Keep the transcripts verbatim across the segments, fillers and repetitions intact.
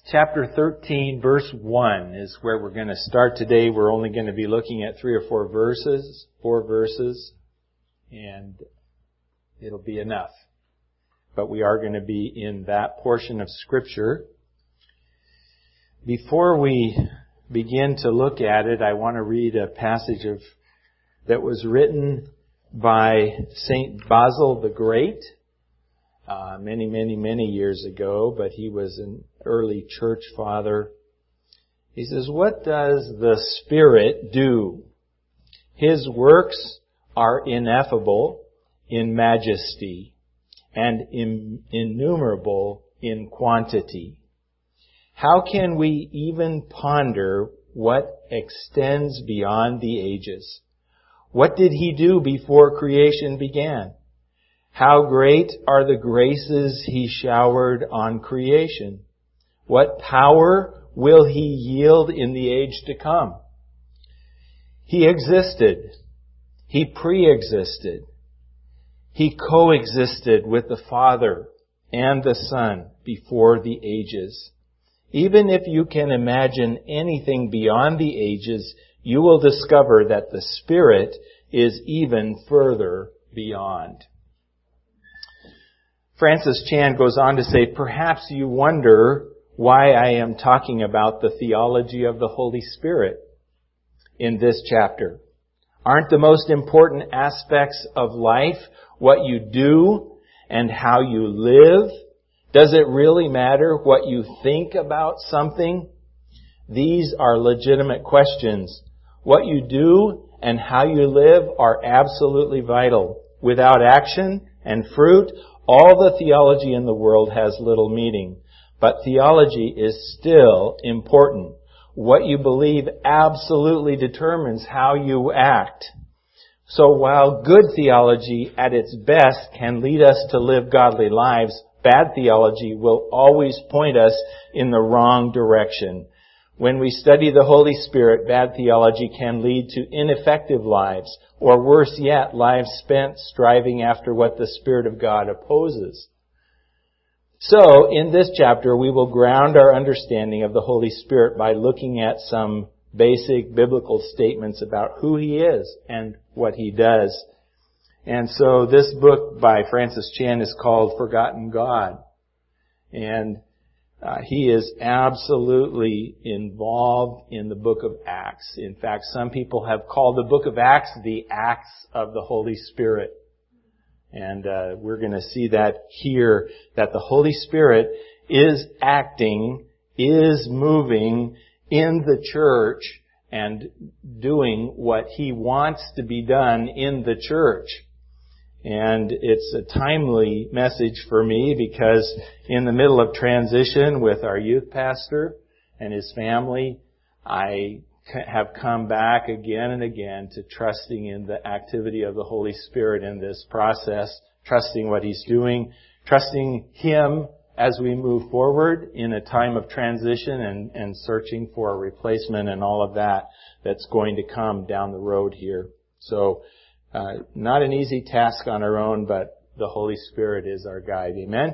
chapter thirteen, verse one is where we're going to start today. We're only going to be looking at three or four verses, four verses, and it'll be enough. But we are going to be in that portion of Scripture. Before we begin to look at it, I want to read a passage of that was written by Saint Basil the Great uh, many, many, many years ago, but he was an early church father. He says, "What does the Spirit do? His works are ineffable in majesty and in, innumerable in quantity. How can we even ponder what extends beyond the ages? What did He do before creation began? How great are the graces He showered on creation? What power will He yield in the age to come? He existed. He pre-existed. He coexisted with the Father and the Son before the ages. Even if you can imagine anything beyond the ages, you will discover that the Spirit is even further beyond." Francis Chan goes on to say, "Perhaps you wonder why I am talking about the theology of the Holy Spirit in this chapter. Aren't the most important aspects of life what you do and how you live? Does it really matter what you think about something? These are legitimate questions. What you do and how you live are absolutely vital. Without action and fruit, all the theology in the world has little meaning. But theology is still important. What you believe absolutely determines how you act. So while good theology at its best can lead us to live godly lives, bad theology will always point us in the wrong direction. When we study the Holy Spirit, bad theology can lead to ineffective lives, or worse yet, lives spent striving after what the Spirit of God opposes. So, in this chapter, we will ground our understanding of the Holy Spirit by looking at some basic biblical statements about who He is and what He does. And so this book by Francis Chan is called Forgotten God. And uh, he is absolutely involved in the book of Acts. In fact, some people have called the book of Acts the Acts of the Holy Spirit. And uh, we're going to see that here, that the Holy Spirit is acting, is moving in the church and doing what He wants to be done in the church. And it's a timely message for me because in the middle of transition with our youth pastor and his family, I have come back again and again to trusting in the activity of the Holy Spirit in this process, trusting what He's doing, trusting Him as we move forward in a time of transition and, and searching for a replacement and all of that that's going to come down the road here. So, Uh, not an easy task on our own, but the Holy Spirit is our guide. Amen?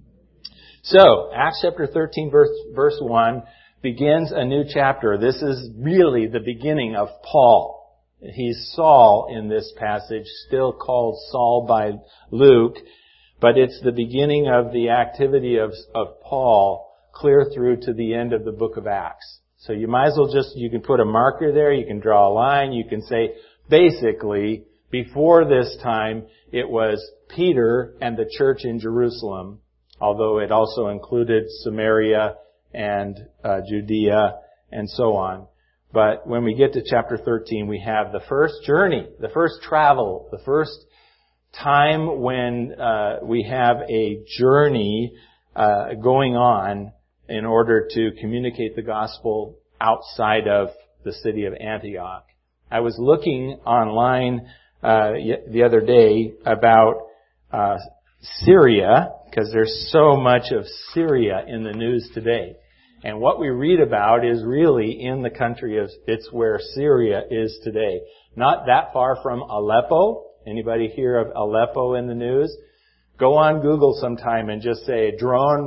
So, Acts chapter thirteen, verse, verse one begins a new chapter. This is really the beginning of Paul. He's Saul in this passage, still called Saul by Luke, but it's the beginning of the activity of, of Paul clear through to the end of the book of Acts. So you might as well just, you can put a marker there, you can draw a line, you can say, basically, before this time, it was Peter and the church in Jerusalem, although it also included Samaria and uh, Judea and so on. But when we get to chapter thirteen, we have the first journey, the first travel, the first time when uh, we have a journey uh, going on in order to communicate the gospel outside of the city of Antioch. I was looking online Uh, the other day about uh, Syria, because there's so much of Syria in the news today. And what we read about is really in the country of, it's where Syria is today. Not that far from Aleppo. Anybody hear of Aleppo in the news? Go on Google sometime and just say drone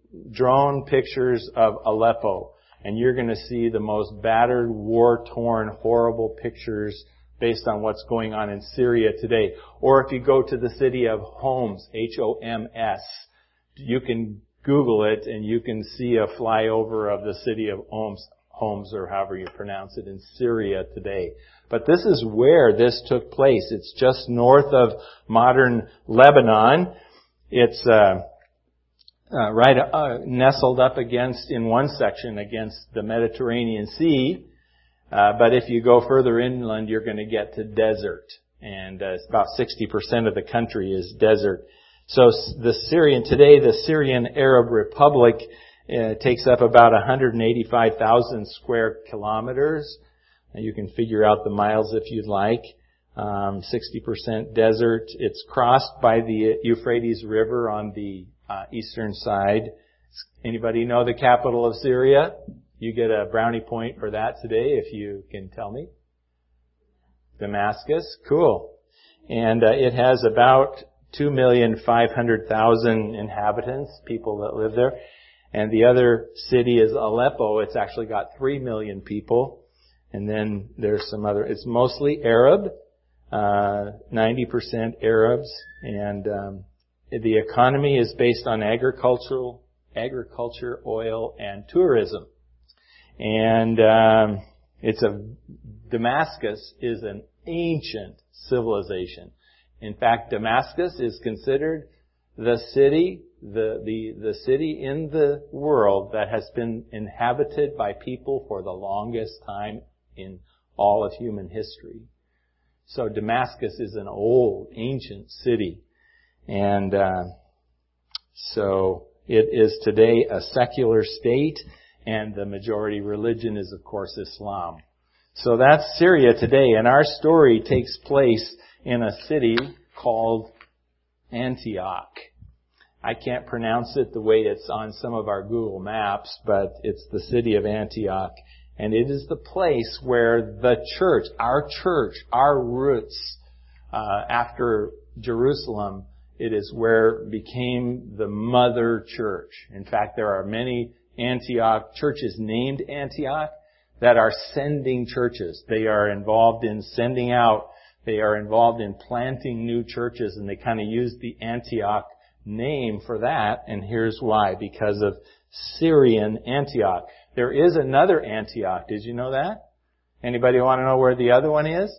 drone pictures of Aleppo, and you're going to see the most battered, war-torn, horrible pictures based on what's going on in Syria today. Or if you go to the city of Homs, H O M S, you can Google it and you can see a flyover of the city of Homs, Homs or however you pronounce it, in Syria today. But this is where this took place. It's just north of modern Lebanon. It's uh, uh, right uh, nestled up against, in one section, against the Mediterranean Sea. Uh, but if you go further inland, you're going to get to desert. And uh, about sixty percent of the country is desert. So the Syrian, today the Syrian Arab Republic uh, takes up about one hundred eighty-five thousand square kilometers. And you can figure out the miles if you'd like. Um, sixty percent desert. It's crossed by the Euphrates River on the uh, eastern side. Anybody know the capital of Syria? You get a brownie point for that today if you can tell me. Damascus. Cool. And uh, it has about two million five hundred thousand inhabitants, people that live there. And the other city is Aleppo. It's actually got three million people. And then there's some other, it's mostly Arab, uh, ninety percent Arabs. And um, the economy is based on agricultural, agriculture, oil, and tourism. And um, it's a, Damascus is an ancient civilization. In fact, Damascus is considered the city, the, the, the city in the world that has been inhabited by people for the longest time in all of human history. So Damascus is an old, ancient city. And uh, so it is today a secular state, and the majority religion is, of course, Islam. So that's Syria today, and our story takes place in a city called Antioch. I can't pronounce it the way it's on some of our Google Maps, but it's the city of Antioch. And it is the place where the church, our church, our roots, uh, after Jerusalem, it is where it became the mother church. In fact, there are many Antioch churches named Antioch that are sending churches. They are involved in sending out. They are involved in planting new churches, and they kind of use the Antioch name for that. And here's why: because of Syrian Antioch. There is another Antioch. Did you know that? Anybody want to know where the other one is?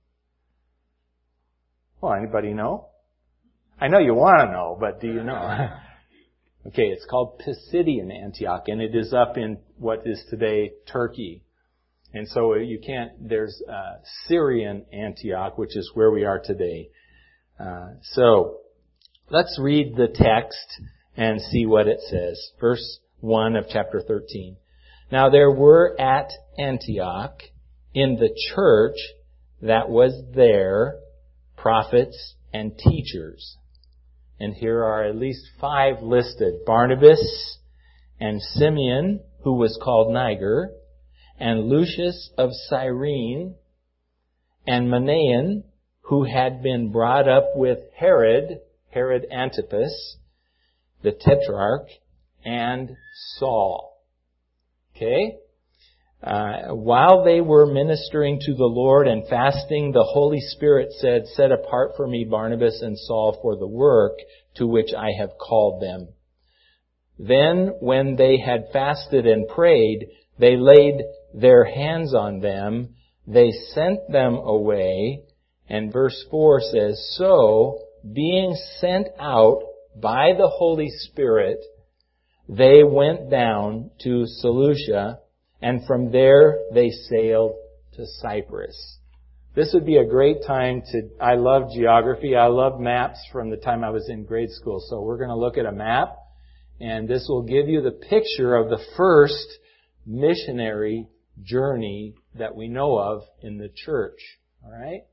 Well, anybody know? I know you want to know, but do you know? Okay, it's called Pisidian Antioch, and it is up in what is today Turkey. And so you can't, there's uh, Syrian Antioch, which is where we are today. Uh, so let's read the text and see what it says. Verse one of chapter thirteen. Now there were at Antioch in the church that was there prophets and teachers. And here are at least five listed: Barnabas and Simeon, who was called Niger, and Lucius of Cyrene, and Manaen, who had been brought up with Herod, Herod Antipas, the tetrarch, and Saul. Okay? Uh, while they were ministering to the Lord and fasting, the Holy Spirit said, "Set apart for me Barnabas and Saul for the work to which I have called them." Then, when they had fasted and prayed, they laid their hands on them. They sent them away. And verse four says, "So, being sent out by the Holy Spirit, they went down to Seleucia, and from there they sailed to Cyprus." This would be a great time to, I love geography. I love maps from the time I was in grade school. So we're going to look at a map, and this will give you the picture of the first missionary journey that we know of in the church. All right?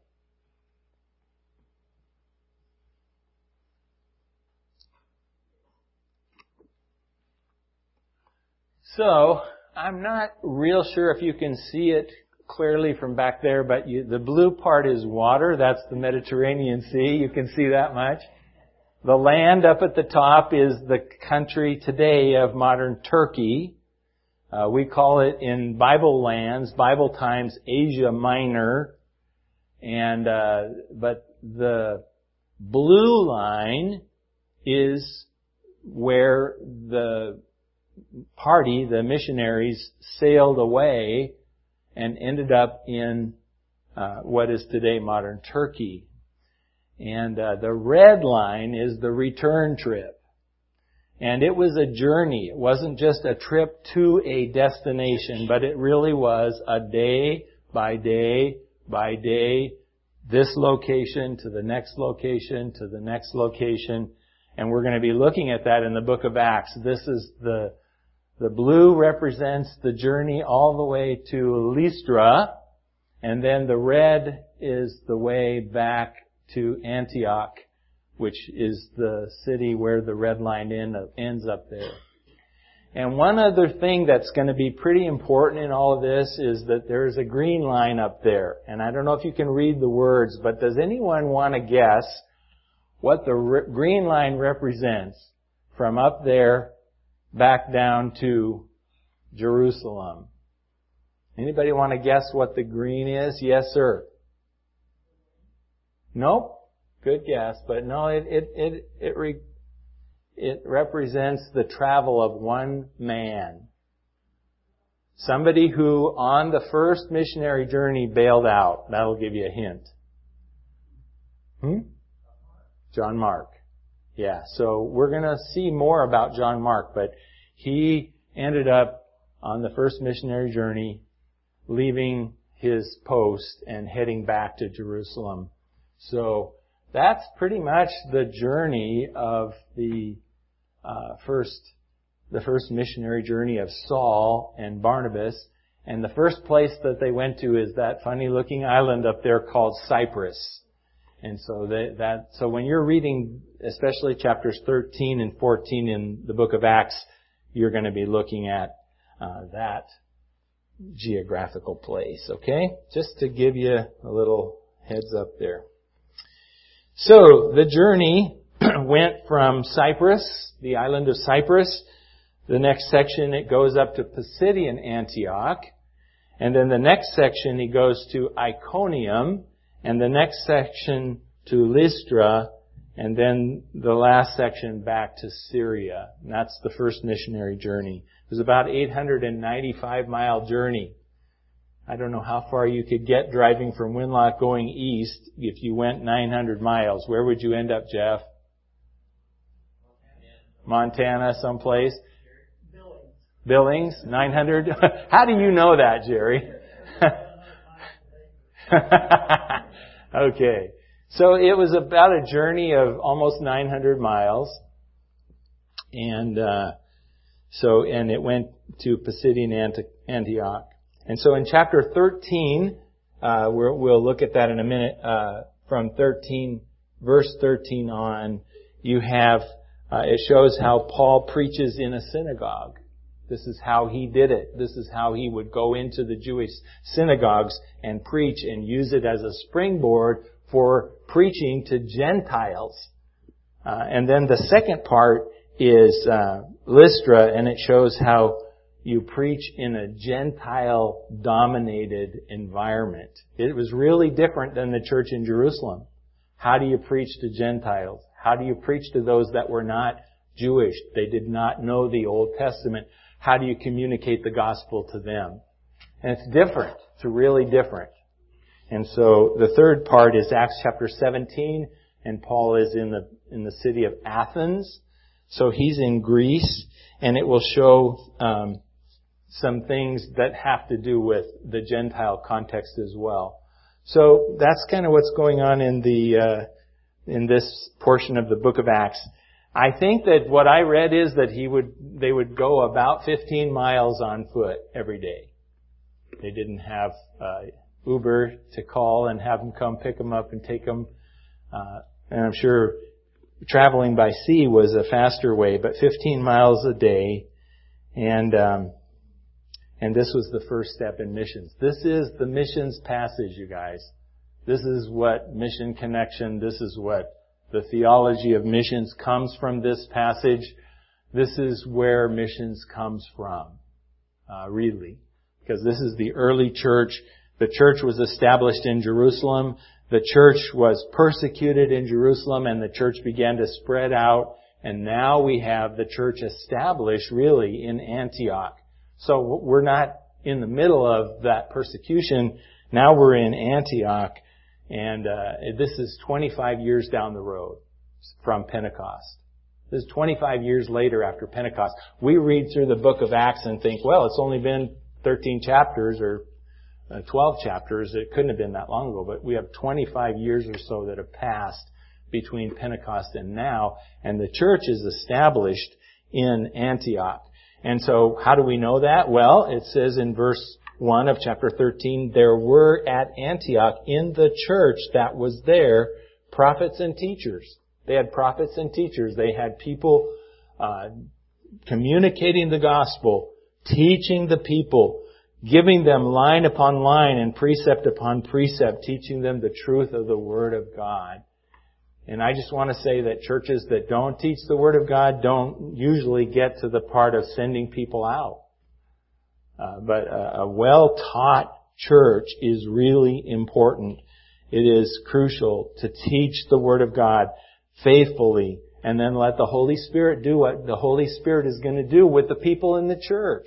So, I'm not real sure if you can see it clearly from back there, but you, the blue part is water. That's the Mediterranean Sea. You can see that much. The land up at the top is the country today of modern Turkey. Uh, we call it in Bible lands, Bible times, Asia Minor. And, uh, but the blue line is where the party, the missionaries, sailed away and ended up in uh, what is today modern Turkey. And uh, the red line is the return trip. And it was a journey. It wasn't just a trip to a destination, but it really was a day by day by day, this location to the next location to the next location. And we're going to be looking at that in the book of Acts. This is the, the blue represents the journey all the way to Lystra, and then the red is the way back to Antioch, which is the city where the red line end, ends up there. And one other thing that's going to be pretty important in all of this is that there's a green line up there. And I don't know if you can read the words, but does anyone want to guess what the re- green line represents from up there back down to Jerusalem? Anybody want to guess what the green is? Yes, sir. Nope. Good guess, but no, it it it it, re, it represents the travel of one man. Somebody who on the first missionary journey bailed out. That'll give you a hint. Hmm? John Mark. Yeah, so we're going to see more about John Mark, but he ended up on the first missionary journey leaving his post and heading back to Jerusalem. So that's pretty much the journey of the uh, first, the first missionary journey of Saul and Barnabas. And the first place that they went to is that funny-looking island up there called Cyprus. And so they, that, so when you're reading, especially chapters thirteen and fourteen in the book of Acts, you're going to be looking at uh, that geographical place. Okay, just to give you a little heads up there. So, the journey went from Cyprus, the island of Cyprus. The next section, it goes up to Pisidian Antioch. And then the next section, he goes to Iconium. And the next section to Lystra. And then the last section back to Syria. And that's the first missionary journey. It was about eight hundred ninety-five mile journey. I don't know how far you could get driving from Winlock going east if you went nine hundred miles. Where would you end up, Jeff? Montana, someplace? Billings. Billings, nine hundred? How do you know that, Jerry? Okay. So it was about a journey of almost nine hundred miles. And, uh, so, and it went to Pisidian Antioch. And so in chapter thirteen, uh, we'll, we'll look at that in a minute, uh, from thirteen, verse thirteen on, you have, uh, it shows how Paul preaches in a synagogue. This is how he did it. This is how he would go into the Jewish synagogues and preach and use it as a springboard for preaching to Gentiles. Uh, and then the second part is, uh, Lystra, and it shows how you preach in a Gentile-dominated environment. It was really different than the church in Jerusalem. How do you preach to Gentiles? How do you preach to those that were not Jewish? They did not know the Old Testament. How do you communicate the gospel to them? And it's different. It's really different. And so the third part is Acts chapter seventeen, and Paul is in the in the city of Athens. So he's in Greece, and it will show um, some things that have to do with the Gentile context as well. So that's kind of what's going on in the uh, in this portion of the book of Acts. I think that what I read is that he would they would go about fifteen miles on foot every day. They didn't have uh, Uber to call and have them come pick them up and take them. Uh, and I'm sure traveling by sea was a faster way, but fifteen miles a day. And um, and this was the first step in missions. This is the missions passage, you guys. This is what Mission Connection, this is what The theology of missions comes from this passage. This is where missions comes from, uh, really. Because this is the early church. The church was established in Jerusalem. The church was persecuted in Jerusalem, and the church began to spread out. And now we have the church established, really, in Antioch. So we're not in the middle of that persecution. Now we're in Antioch. And uh, this is twenty-five years down the road from Pentecost. This is twenty-five years later after Pentecost. We read through the book of Acts and think, well, it's only been thirteen chapters or uh, twelve chapters. It couldn't have been that long ago. But we have twenty-five years or so that have passed between Pentecost and now. And the church is established in Antioch. And so how do we know that? Well, it says in verse one of chapter thirteen, there were at Antioch in the church that was there prophets and teachers. They had prophets and teachers. They had people uh, communicating the gospel, teaching the people, giving them line upon line and precept upon precept, teaching them the truth of the Word of God. And I just want to say that churches that don't teach the Word of God don't usually get to the part of sending people out. Uh, but a, a well-taught church is really important. It is crucial to teach the Word of God faithfully and then let the Holy Spirit do what the Holy Spirit is going to do with the people in the church.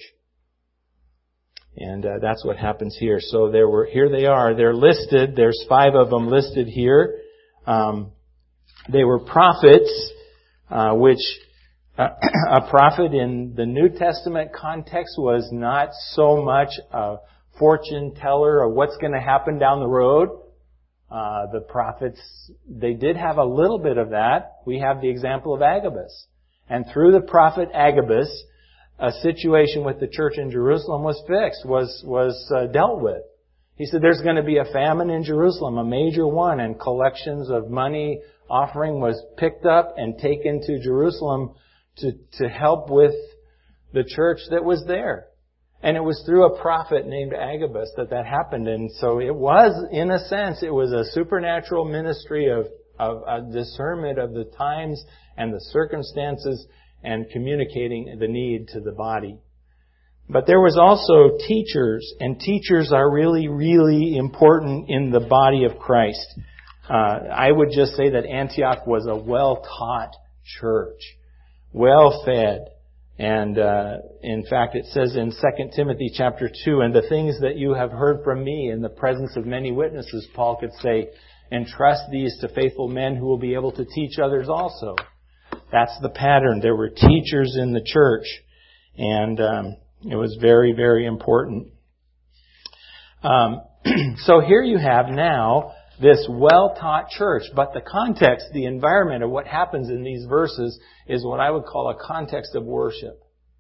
And uh, that's what happens here. So there were, here they are. They're listed. There's five of them listed here. Um, they were prophets, uh, which uh, a prophet in the New Testament context was not so much a fortune teller of what's going to happen down the road. Uh, the prophets, they did have a little bit of that. We have the example of Agabus. And through the prophet Agabus, a situation with the church in Jerusalem was fixed, was, was uh, dealt with. He said there's going to be a famine in Jerusalem, a major one, and collections of money offering was picked up and taken to Jerusalem to, to help with the church that was there. And it was through a prophet named Agabus that that happened. And so it was, in a sense, it was a supernatural ministry of, of a discernment of the times and the circumstances and communicating the need to the body. But there was also teachers, and teachers are really, really important in the body of Christ. Uh, I would just say that Antioch was a well-taught church, well-fed. And uh, in fact, it says in Second Timothy chapter two, and the things that you have heard from me in the presence of many witnesses, Paul could say, entrust these to faithful men who will be able to teach others also. That's the pattern. There were teachers in the church, and um, it was very, very important. Um, so here you have now this well-taught church, but the context, the environment of what happens in these verses is what I would call a context of worship.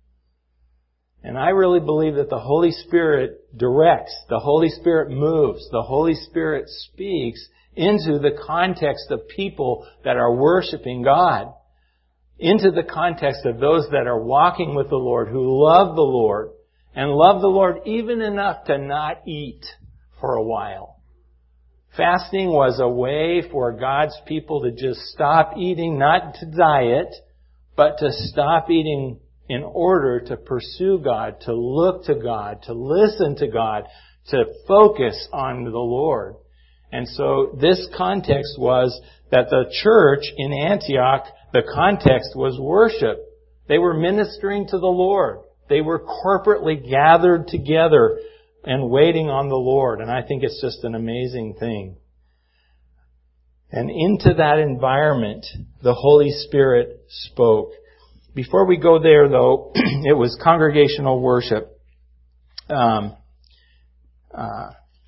And I really believe that the Holy Spirit directs, the Holy Spirit moves, the Holy Spirit speaks into the context of people that are worshiping God, into the context of those that are walking with the Lord, who love the Lord, and love the Lord even enough to not eat for a while. Fasting was a way for God's people to just stop eating, not to diet, but to stop eating in order to pursue God, to look to God, to listen to God, to focus on the Lord. And so this context was that the church in Antioch, the context was worship. They were ministering to the Lord. They were corporately gathered together and waiting on the Lord. And I think it's just an amazing thing. And into that environment, the Holy Spirit spoke. Before we go there, though, it was congregational worship. Um, uh,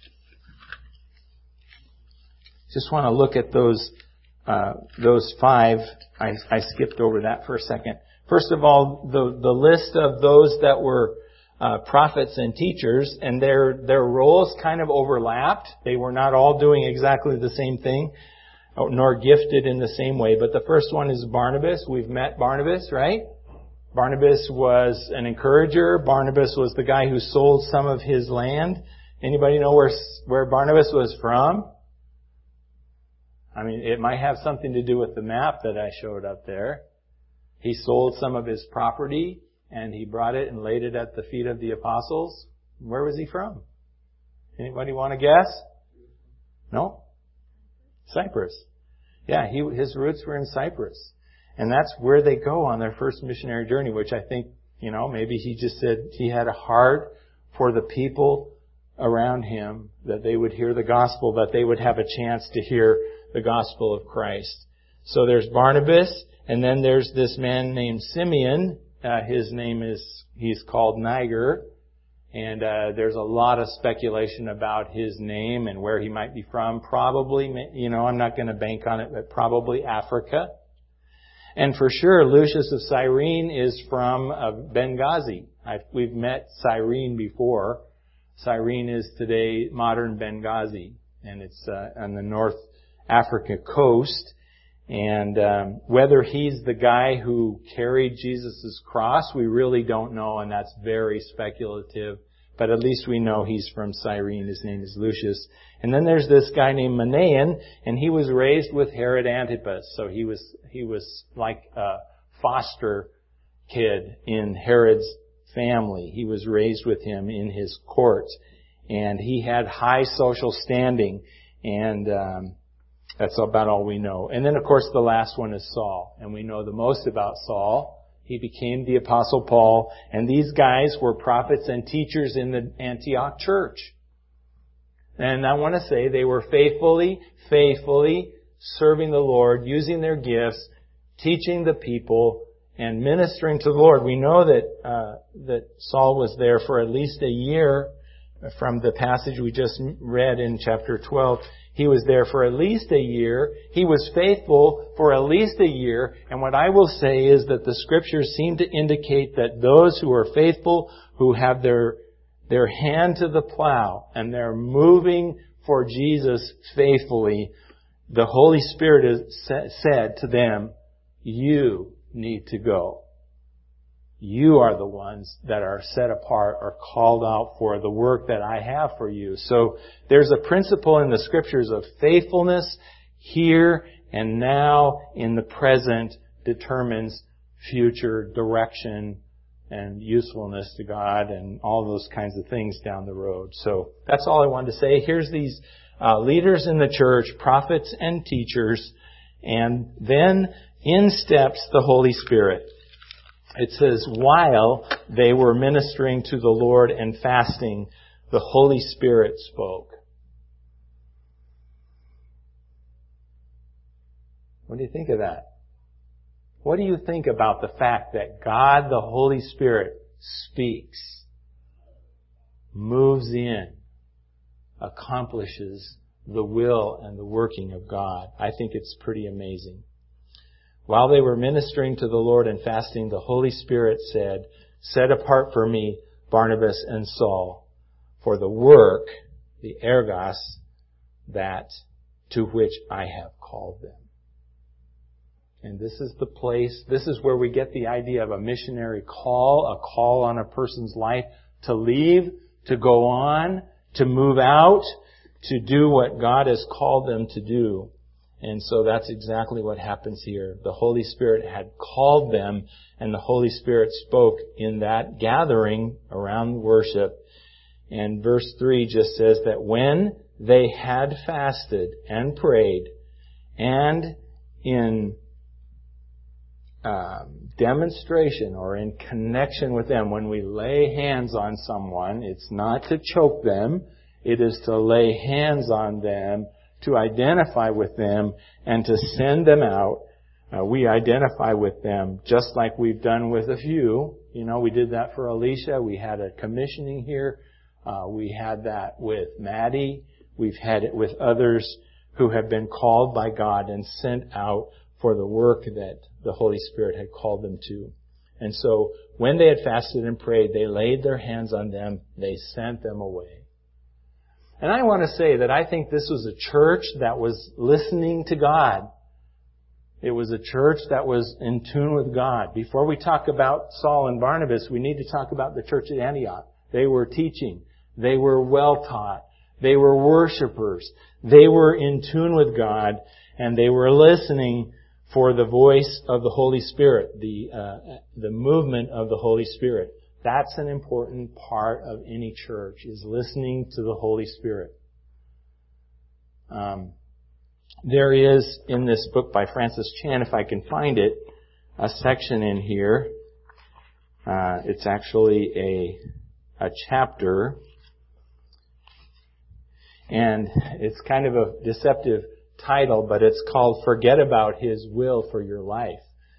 just want to look at those uh, those five. I, I skipped over that for a second. First of all, the the list of those that were Uh, prophets and teachers, and their their roles kind of overlapped. They were not all doing exactly the same thing, nor gifted in the same way. But the first one is Barnabas. We've met Barnabas, right? Barnabas was an encourager. Barnabas was the guy who sold some of his land. Anybody know where where Barnabas was from? I mean, it might have something to do with the map that I showed up there. He sold some of his property and he brought it and laid it at the feet of the apostles. Where was he from? Anybody want to guess? No? Cyprus. Yeah, he, his roots were in Cyprus. And that's where they go on their first missionary journey, which I think, you know, maybe he just said he had a heart for the people around him, that they would hear the gospel, that they would have a chance to hear the gospel of Christ. So there's Barnabas, and then there's this man named Simeon. Uh, his name is, he's called Niger. And uh, there's a lot of speculation about his name and where he might be from. Probably, you know, I'm not going to bank on it, but probably Africa. And for sure, Lucius of Cyrene is from uh, Benghazi. I've, we've met Cyrene before. Cyrene is today modern Benghazi, and it's uh, on the North Africa coast. And um, whether he's the guy who carried Jesus' cross, we really don't know, and that's very speculative. But at least we know he's from Cyrene. His name is Lucius. And then there's this guy named Manaen, and he was raised with Herod Antipas. So he was he was like a foster kid in Herod's family. He was raised with him in his court, and he had high social standing, and um, that's about all we know. And then, of course, the last one is Saul, and we know the most about Saul. He became the Apostle Paul, and these guys were prophets and teachers in the Antioch church. And I want to say they were faithfully, faithfully serving the Lord, using their gifts, teaching the people, and ministering to the Lord. We know that uh, that Saul was there for at least a year. From the passage we just read in chapter twelve, he was there for at least a year. He was faithful for at least a year. And what I will say is that the Scriptures seem to indicate that those who are faithful, who have their their hand to the plow, and they're moving for Jesus faithfully, the Holy Spirit has said to them, you need to go. You are the ones that are set apart or called out for the work that I have for you. So there's a principle in the Scriptures of faithfulness here and now in the present determines future direction and usefulness to God and all those kinds of things down the road. So that's all I wanted to say. Here's these uh, leaders in the church, prophets and teachers, and then in steps the Holy Spirit. It says, while they were ministering to the Lord and fasting, the Holy Spirit spoke. What do you think of that? What do you think about the fact that God, the Holy Spirit, speaks, moves in, accomplishes the will and the working of God? I think it's pretty amazing. While they were ministering to the Lord and fasting, the Holy Spirit said, set apart for me Barnabas and Saul for the work, the ergos, that to which I have called them. And this is the place, this is where we get the idea of a missionary call, a call on a person's life to leave, to go on, to move out, to do what God has called them to do. And so that's exactly what happens here. The Holy Spirit had called them, and the Holy Spirit spoke in that gathering around worship. And verse three just says that when they had fasted and prayed, and in um, demonstration or in connection with them, when we lay hands on someone, it's not to choke them, it is to lay hands on them, to identify with them and to send them out. Uh, we identify with them just like we've done with a few. You know, we did that for Alicia. We had a commissioning here. Uh, we had that with Maddie. We've had it with others who have been called by God and sent out for the work that the Holy Spirit had called them to. And so when they had fasted and prayed, they laid their hands on them. They sent them away. And I want to say that I think this was a church that was listening to God. It was a church that was in tune with God. Before we talk about Saul and Barnabas, we need to talk about the church at Antioch. They were teaching. They were well taught. They were worshipers. They were in tune with God. And they were listening for the voice of the Holy Spirit, the uh, the movement of the Holy Spirit. That's an important part of any church, is listening to the Holy Spirit. Um, there is, in this book by Francis Chan, if I can find it, a section in here. Uh, it's actually a a chapter, and it's kind of a deceptive title, but it's called "Forget About His Will for Your Life."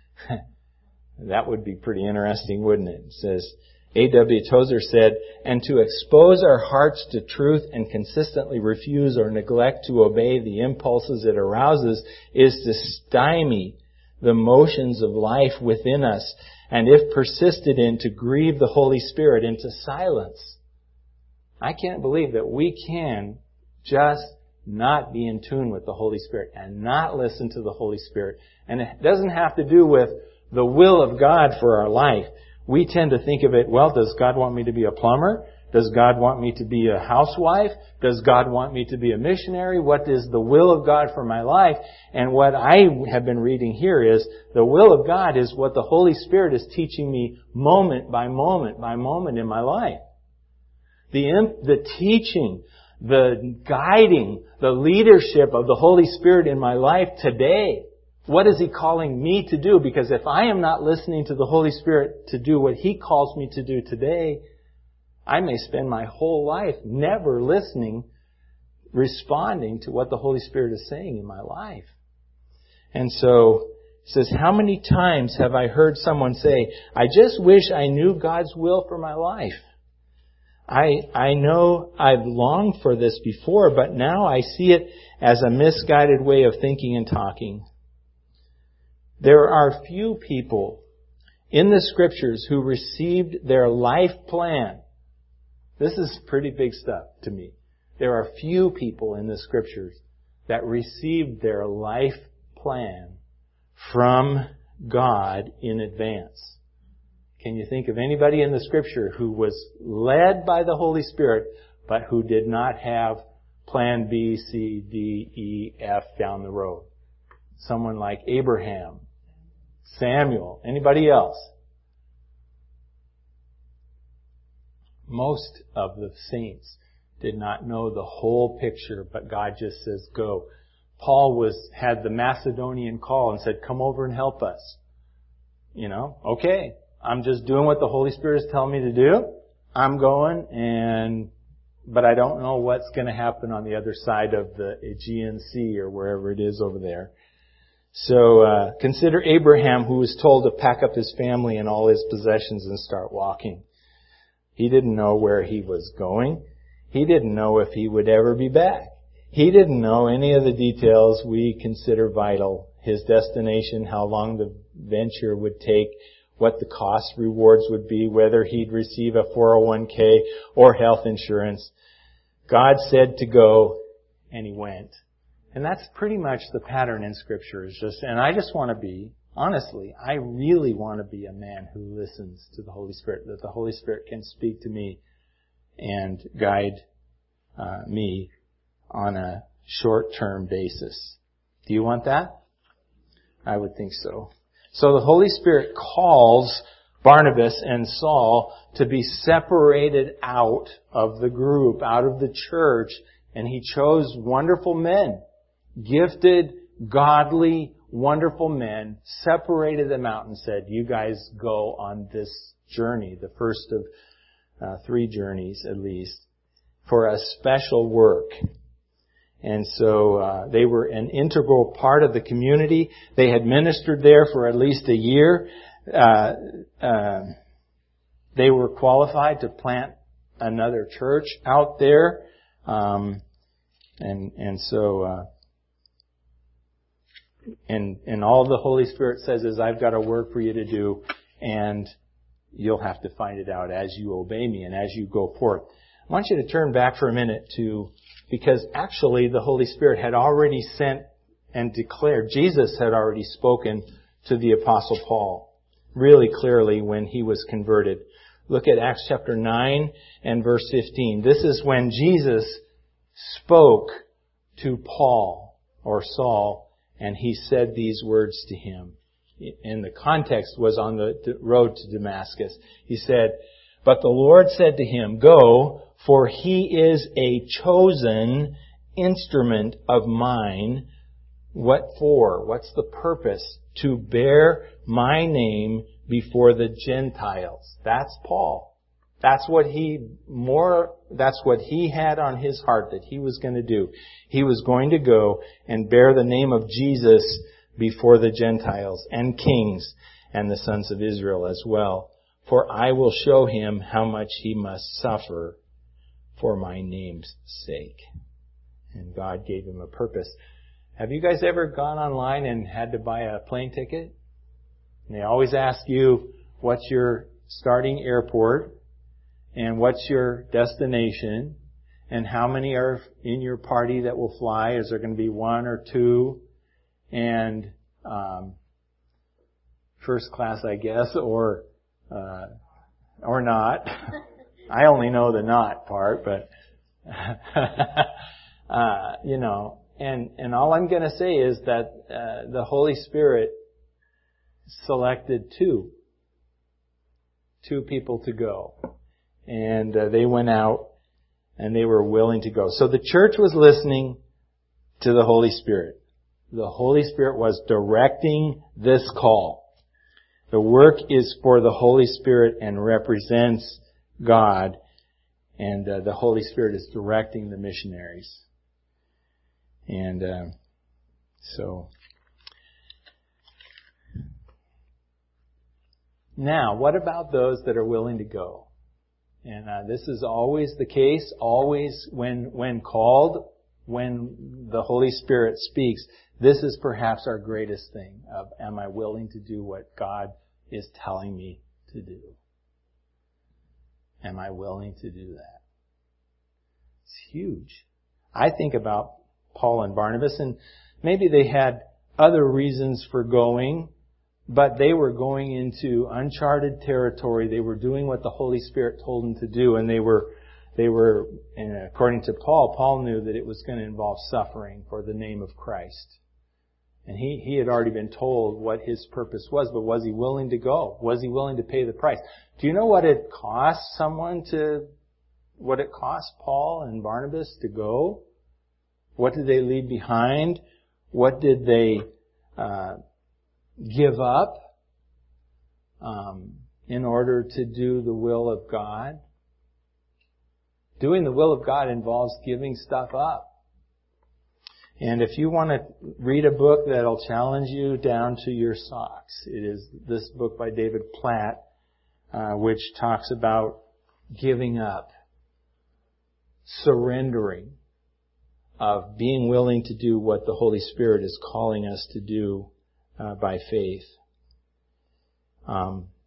That would be pretty interesting, wouldn't it? It says, A W Tozer said, "And to expose our hearts to truth and consistently refuse or neglect to obey the impulses it arouses is to stymie the motions of life within us, and if persisted in, to grieve the Holy Spirit into silence." I can't believe that we can just not be in tune with the Holy Spirit and not listen to the Holy Spirit. And it doesn't have to do with the will of God for our life. We tend to think of it, well, does God want me to be a plumber? Does God want me to be a housewife? Does God want me to be a missionary? What is the will of God for my life? And what I have been reading here is the will of God is what the Holy Spirit is teaching me moment by moment by moment in my life. The, the teaching, the guiding, the leadership of the Holy Spirit in my life today. What is He calling me to do? Because if I am not listening to the Holy Spirit to do what He calls me to do today, I may spend my whole life never listening, responding to what the Holy Spirit is saying in my life. And so, it says, how many times have I heard someone say, I just wish I knew God's will for my life. I, I know I've longed for this before, but now I see it as a misguided way of thinking and talking. There are few people in the Scriptures who received their life plan. This is pretty big stuff to me. There are few people in the Scriptures that received their life plan from God in advance. Can you think of anybody in the Scripture who was led by the Holy Spirit, but who did not have plan B, C, D, E, F down the road? Someone like Abraham, Samuel, anybody else? Most of the saints did not know the whole picture, but God just says, go. Paul was had the Macedonian call and said, come over and help us. You know, okay, I'm just doing what the Holy Spirit is telling me to do. I'm going, and but I don't know what's going to happen on the other side of the Aegean Sea or wherever it is over there. So uh, consider Abraham, who was told to pack up his family and all his possessions and start walking. He didn't know where he was going. He didn't know if he would ever be back. He didn't know any of the details we consider vital. His destination, how long the venture would take, what the cost rewards would be, whether he'd receive a four oh one k or health insurance. God said to go, and he went. And that's pretty much the pattern in Scripture. Is just, and I just want to be, honestly, I really want to be a man who listens to the Holy Spirit, that the Holy Spirit can speak to me and guide uh, me on a short-term basis. Do you want that? I would think so. So the Holy Spirit calls Barnabas and Saul to be separated out of the group, out of the church, and He chose wonderful men, gifted, godly, wonderful men, separated them out and said, you guys go on this journey, the first of uh, three journeys at least, for a special work. And so uh, they were an integral part of the community. They had ministered there for at least a year. Uh, uh, they were qualified to plant another church out there. Um, and and so uh, and and all the Holy Spirit says is, I've got a work for you to do, and you'll have to find it out as you obey me and as you go forth. I want you to turn back for a minute to, because actually the Holy Spirit had already sent and declared, Jesus had already spoken to the Apostle Paul really clearly when he was converted. Look at Acts chapter nine and verse fifteen. This is when Jesus spoke to Paul or Saul and he said these words to him. And the context was on the road to Damascus. He said, "But the Lord said to him, 'Go, for he is a chosen instrument of mine.'" What for? What's the purpose? "To bear my name before the Gentiles." That's Paul. That's what he more, that's what he had on his heart that he was going to do. He was going to go and bear the name of Jesus before the Gentiles and kings and the sons of Israel as well. "For I will show him how much he must suffer for my name's sake." And God gave him a purpose. Have you guys ever gone online and had to buy a plane ticket? And they always ask you, what's your starting airport? And what's your destination? And how many are in your party that will fly? Is there going to be one or two? And um, first class, I guess, or uh, or not. I only know the not part, but uh, you know. And and all I'm going to say is that uh, the Holy Spirit selected two, two people to go. And uh, they went out and they were willing to go. So the church was listening to the Holy Spirit. The Holy Spirit was directing this call. The work is for the Holy Spirit and represents God. And uh, the Holy Spirit is directing the missionaries. And uh, so... Now, what about those that are willing to go? And uh, this is always the case, always when when called, when the Holy Spirit speaks, this is perhaps our greatest thing of, am I willing to do what God is telling me to do? Am I willing to do that? It's huge. I think about Paul and Barnabas, and maybe they had other reasons for going, but they were going into uncharted territory. They were doing what the Holy Spirit told them to do, and they were, they were, and according to Paul, Paul knew that it was going to involve suffering for the name of Christ. And he, he had already been told what his purpose was, but was he willing to go? Was he willing to pay the price? Do you know what it cost someone to, what it cost Paul and Barnabas to go? What did they leave behind? What did they, uh, give up um, in order to do the will of God? Doing the will of God involves giving stuff up. And if you want to read a book that'll challenge you down to your socks, it is this book by David Platt, uh, which talks about giving up, surrendering, of being willing to do what the Holy Spirit is calling us to do Uh, by faith. Um,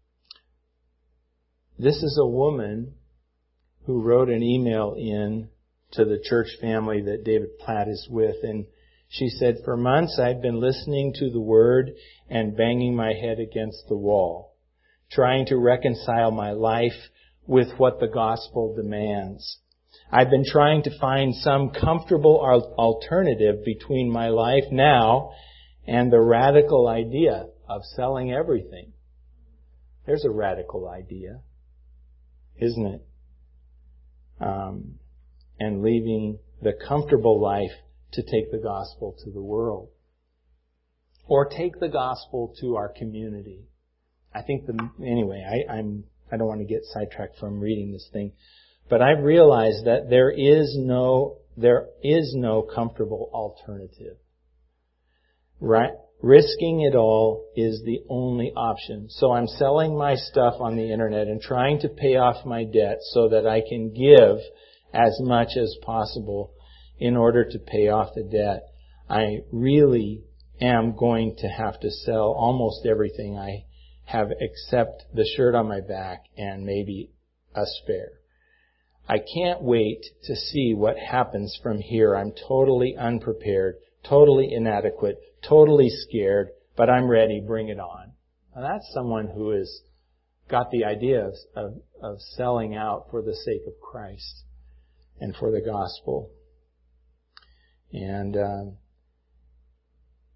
this is a woman who wrote an email in to the church family that David Platt is with, and she said, "For months I've been listening to the Word and banging my head against the wall, trying to reconcile my life with what the gospel demands. I've been trying to find some comfortable alternative between my life now and the radical idea of selling everything." There's a radical idea, isn't it? Um, and leaving the comfortable life to take the gospel to the world. Or take the gospel to our community. I think the, anyway, I, I'm, I don't want to get sidetracked from reading this thing, but I've realized that there is no, there is no comfortable alternative. Right? Risking it all is the only option. So I'm selling my stuff on the internet and trying to pay off my debt so that I can give as much as possible in order to pay off the debt. I really am going to have to sell almost everything I have except the shirt on my back and maybe a spare. I can't wait to see what happens from here. I'm totally unprepared, totally inadequate, totally scared, but I'm ready. Bring it on. Now that's someone who has got the idea of, of, of selling out for the sake of Christ and for the gospel. And um,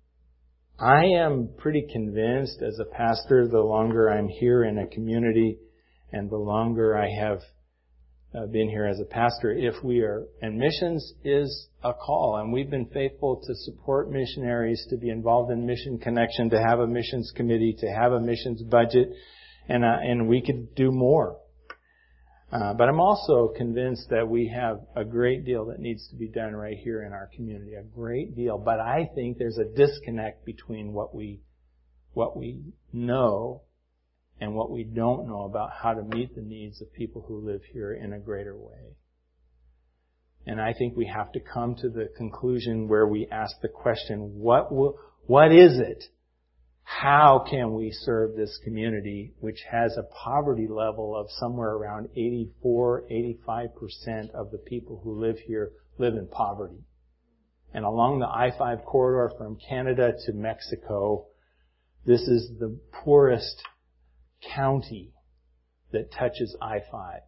I am pretty convinced as a pastor, the longer I'm here in a community and the longer I have uh, been here as a pastor, if we are, and missions is a call, and we've been faithful to support missionaries, to be involved in Mission Connection, to have a missions committee, to have a missions budget, and uh, and we could do more. Uh, but I'm also convinced that we have a great deal that needs to be done right here in our community, a great deal. But I think there's a disconnect between what we, what we know and what we don't know about how to meet the needs of people who live here in a greater way. And I think we have to come to the conclusion where we ask the question, what will, what is it? How can we serve this community, which has a poverty level of somewhere around eighty-four, eighty-five percent of the people who live here live in poverty. And along the I five corridor from Canada to Mexico, this is the poorest county that touches I five.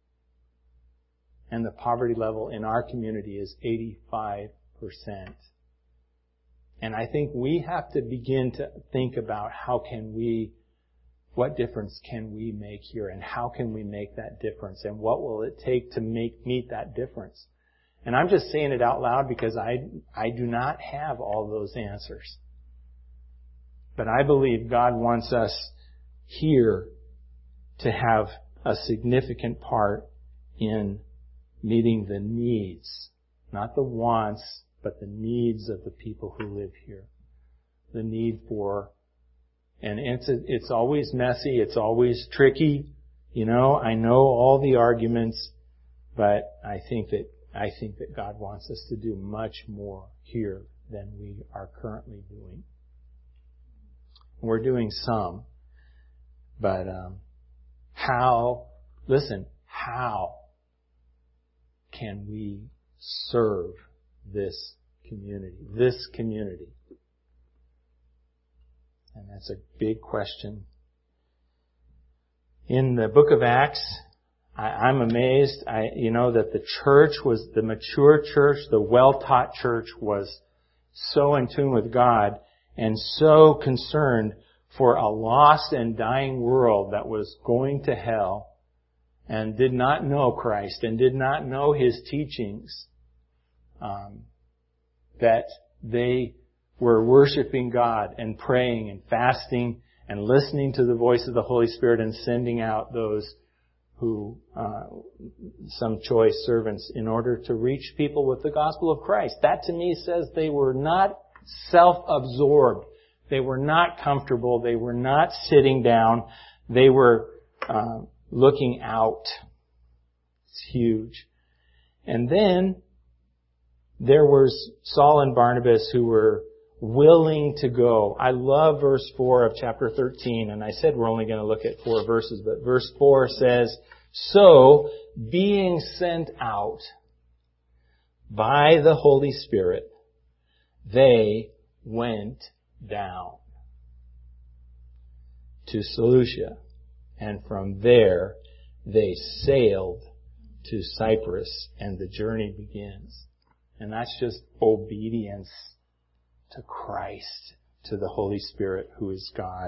And the poverty level in our community is eighty-five percent. And I think we have to begin to think about how can we, what difference can we make here, and how can we make that difference, and what will it take to make meet that difference. And I'm just saying it out loud because I I do not have all those answers. But I believe God wants us here to have a significant part in meeting the needs, not the wants, but the needs of the people who live here. The need for, and it's it's always messy, it's always tricky. You know, I know all the arguments, but I think that I think that God wants us to do much more here than we are currently doing. We're doing some, but um, how? Listen, how can we serve this community, this community? And that's a big question. In the book of Acts, I, I'm amazed, I, you know, that the church was, the mature church, the well-taught church was so in tune with God and so concerned for a lost and dying world that was going to hell and did not know Christ and did not know His teachings. Um, that they were worshiping God and praying and fasting and listening to the voice of the Holy Spirit and sending out those who, uh, some choice servants in order to reach people with the gospel of Christ. That to me says they were not self-absorbed. They were not comfortable. They were not sitting down. They were uh, looking out. It's huge. And then there was Saul and Barnabas who were willing to go. I love verse four of chapter thirteen, and I said we're only going to look at four verses, but verse four says, "So, being sent out by the Holy Spirit, they went down to Seleucia, and from there they sailed to Cyprus, and the journey begins." And that's just obedience to Christ, to the Holy Spirit who is God.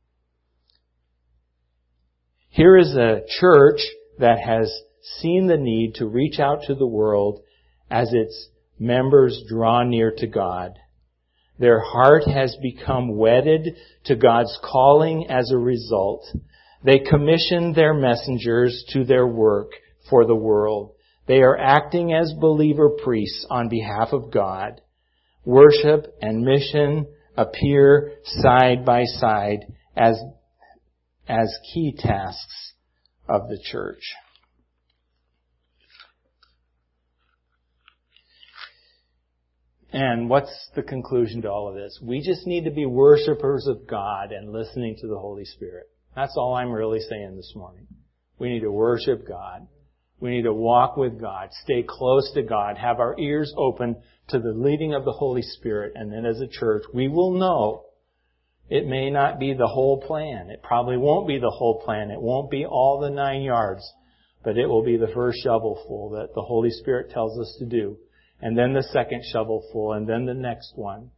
Here is a church that has seen the need to reach out to the world as its members draw near to God. Their heart has become wedded to God's calling as a result. They commission their messengers to their work for the world. They are acting as believer priests on behalf of God. Worship and mission appear side by side as, as key tasks of the church. And what's the conclusion to all of this? We just need to be worshipers of God and listening to the Holy Spirit. That's all I'm really saying this morning. We need to worship God. We need to walk with God, stay close to God, have our ears open to the leading of the Holy Spirit. And then as a church, we will know it may not be the whole plan. It probably won't be the whole plan. It won't be all the nine yards. But it will be the first shovelful that the Holy Spirit tells us to do. And then the second shovelful, and then the next one.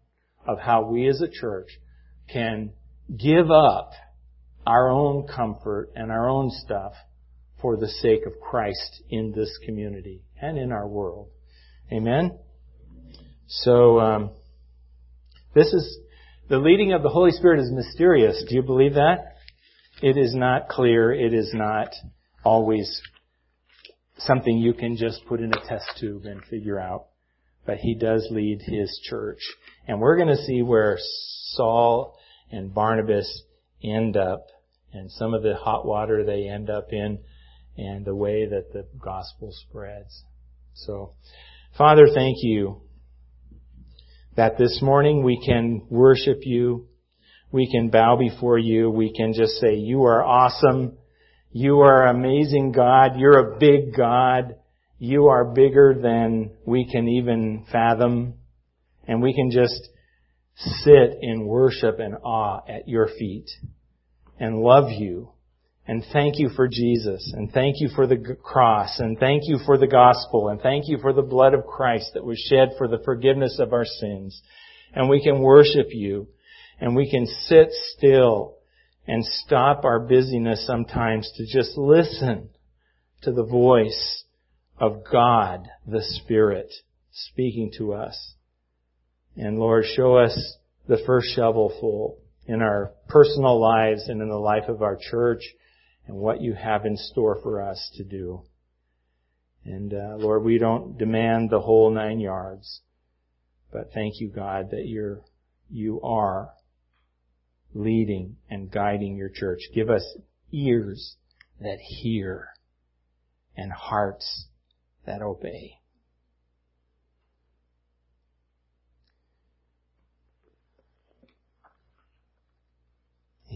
of how we as a church can give up our own comfort and our own stuff for the sake of Christ in this community and in our world. Amen? So, um, this is, the leading of the Holy Spirit is mysterious. Do you believe that? It is not clear. It is not always something you can just put in a test tube and figure out. But He does lead His church. And we're going to see where Saul and Barnabas end up and some of the hot water they end up in and the way that the gospel spreads. So, Father, thank You that this morning we can worship You. We can bow before You. We can just say, You are awesome. You are amazing God. You're a big God. You are bigger than we can even fathom. And we can just sit in worship and awe at Your feet and love You. And thank You for Jesus. And thank You for the cross. And thank You for the gospel. And thank You for the blood of Christ that was shed for the forgiveness of our sins. And we can worship You. And we can sit still and stop our busyness sometimes to just listen to the voice of God, the Spirit, speaking to us. And Lord, show us the first shovelful in our personal lives and in the life of our church and what You have in store for us to do. And uh, Lord, we don't demand the whole nine yards, but thank You, God, that you're, You are leading and guiding Your church. Give us ears that hear and hearts that obey.